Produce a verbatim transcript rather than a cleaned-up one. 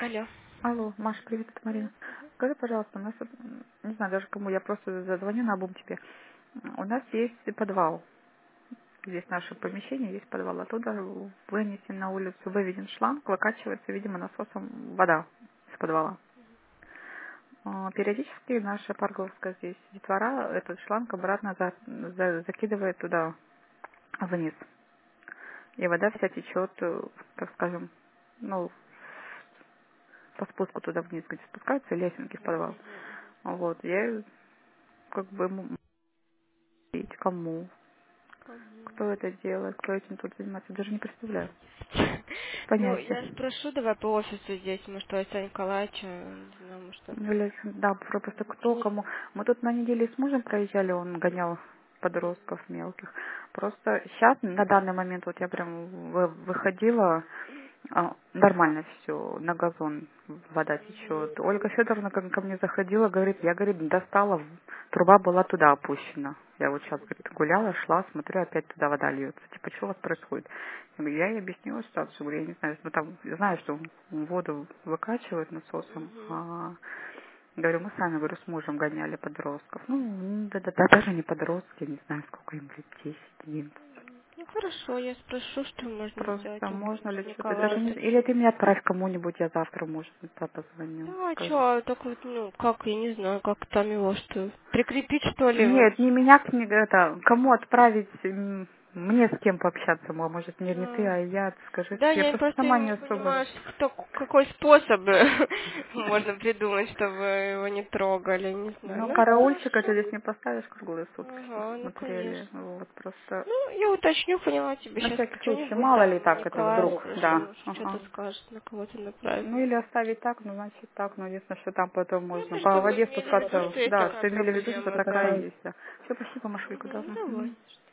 Алло. Алло, Маша, привет, это Марина. Скажи, пожалуйста, у нас, вот, м, не знаю даже кому, я просто зазвоню на обум тебе. М, У нас есть подвал. Здесь наше помещение, есть подвал. Оттуда вынесен на улицу, выведен шланг, выкачивается, видимо, насосом вода из подвала. А, Периодически наша парковская здесь детвора этот шланг обратно за- за- закидывает туда вниз. И вода вся течет, э, так скажем, ну, по спуску туда вниз, где спускаются лесенки в подвал. Вот, я как бы м- говорить, кому, кто это делает, кто этим тут занимается, даже не представляю. Ну, Понятия. я спрошу давай по офису здесь, может, у Александра Николаевича, не знаю, может, он... Ну, или, да, про- просто кто кому. Мы тут на неделе с мужем проезжали, он гонял подростков мелких. Просто сейчас, на данный момент, вот я прям вы- выходила, а, нормально все, на газон вода течет. Ольга Федоровна ко, ко мне заходила, говорит, я, говорит, достала, в- труба была туда опущена. Я вот сейчас, говорит, гуляла, шла, смотрю, опять туда вода льется. Типа, что у вас происходит? Я говорю, я ей объяснила ситуацию, говорю, я не знаю, ну там, знаю, что воду выкачивают насосом, Мгм. а говорю, мы сами, говорю, с мужем гоняли подростков. Ну, да, да, да, даже не подростки, не знаю, сколько им лет, десять, одиннадцать. Ну, хорошо, я спрошу, что можно сделать, Просто у можно ли что-то, даже не... Николаевича. Или ты мне отправь кому-нибудь, я завтра, может, по- позвоню. Да, а Скажи. чё, только вот, ну, как, я не знаю, как там его, что, прикрепить, что ли, вот? Нет, не меня к ней, это, кому отправить, м, мне с кем пообщаться, мо- может, не, не ты, А, а я, скажи. Да, Я я просто просто сама не не особо... понимаю, что- кто, какой способ можно придумать, чтобы его не трогали, не знаю. Ну, Ну, это караульчика ты хорошо. здесь не поставишь круглые сутки, чтобы Ага, ну, смотрели. конечно. Вот, просто Ну, я уточню, поняла тебе. на Сейчас всякий случай, что-нибудь мало ли там так это Николая вдруг, спрошу, да. может, что-то Ага. скажет, на кого-то направит. Ну или оставить так, ну значит так, но единственное, что там потом Ну, можно это по чтобы воде имели в виду, спускаться, что есть да, такая что имели в виду, что проблема, да. такая есть, да. Все, спасибо, Машулька, да. Мгм, Мгм. давай.